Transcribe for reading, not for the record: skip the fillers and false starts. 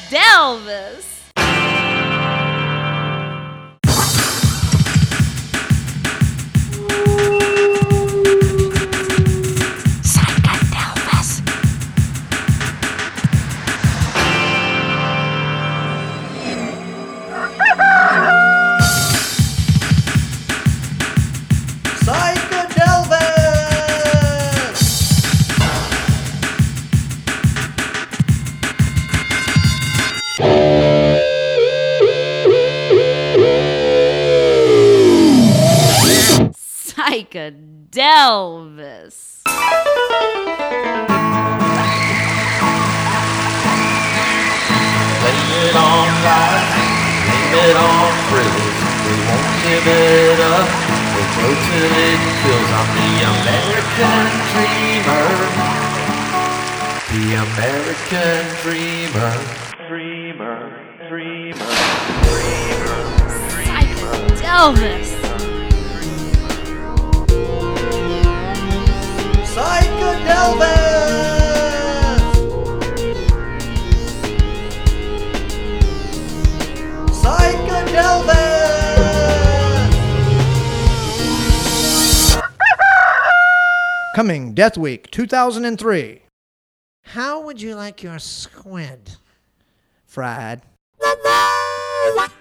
Psychodelvis. Psychodelvis. Blame it on life, blame it on thrills. We won't give it up, we'll go till it fills. I'm the American dreamer, the American dreamer. Dreamer. Psychodelvis. Coming Death Week 2003. How would you like your squid? Fried.